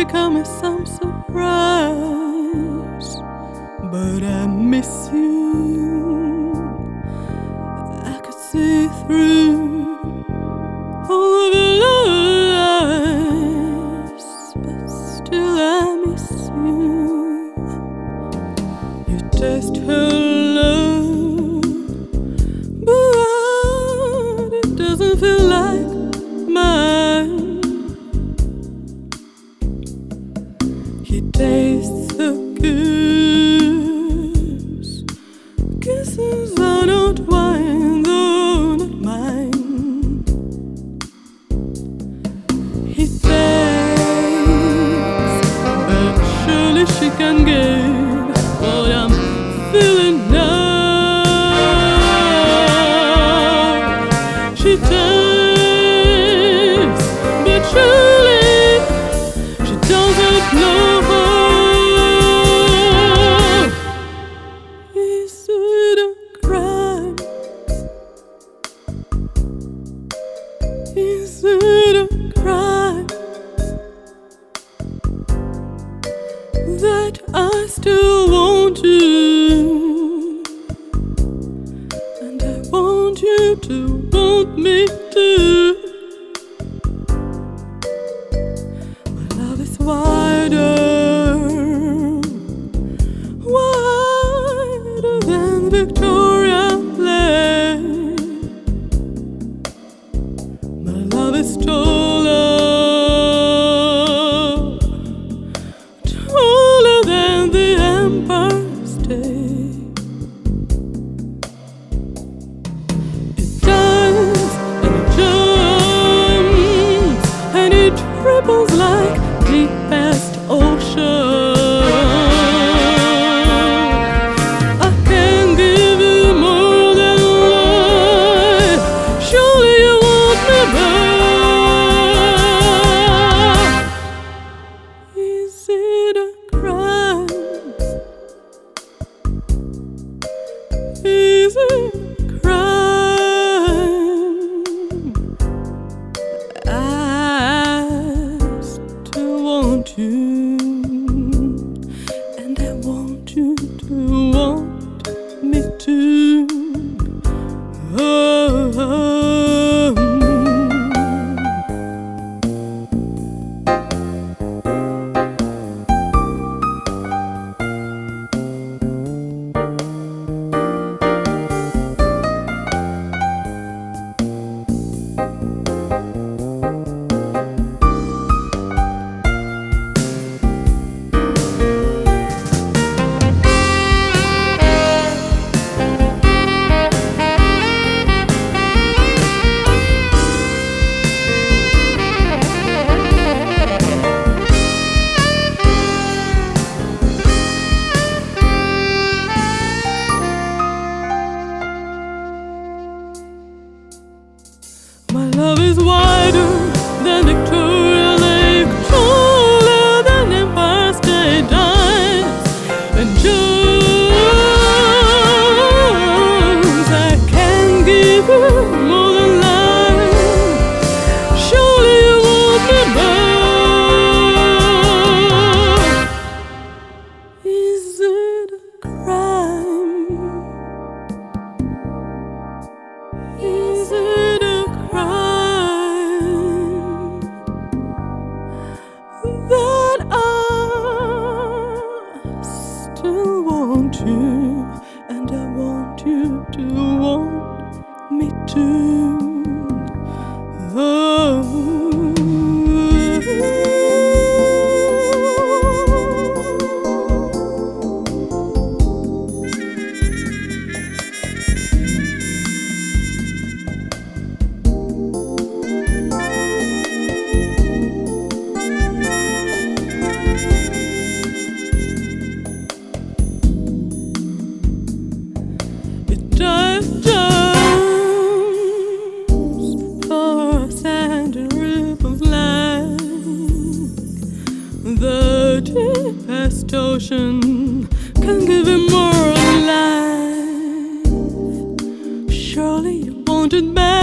come as some surprise, but I miss you. I could see through all of the lies, but still I miss you. You taste her love, but it doesn't feel like mine. He tastes the kisses are not wine, though not mine. He thinks, but surely she can give what I'm feeling now. She takes, but surely she doesn't know. Is it a crime? Is it a crime that I still want you, and I want you to want me too? My love is wider than Victoria Lake. My love is taller than the Empire State. It dives and it jumps and it triples like deepest ocean. Is it a crime? Is it a crime? I still want you, and I want you to want me too. Oh. My love is wider than Victoria Lake, taller than Empire State, dives and jumps. I can give you more than life. Surely you want me back. Is it a crime? Is it a crime that I still want you, and I want you to want me too? Oh. Dive jumps for sand and ripples like the deepest ocean can give him more life. Surely you wanted back.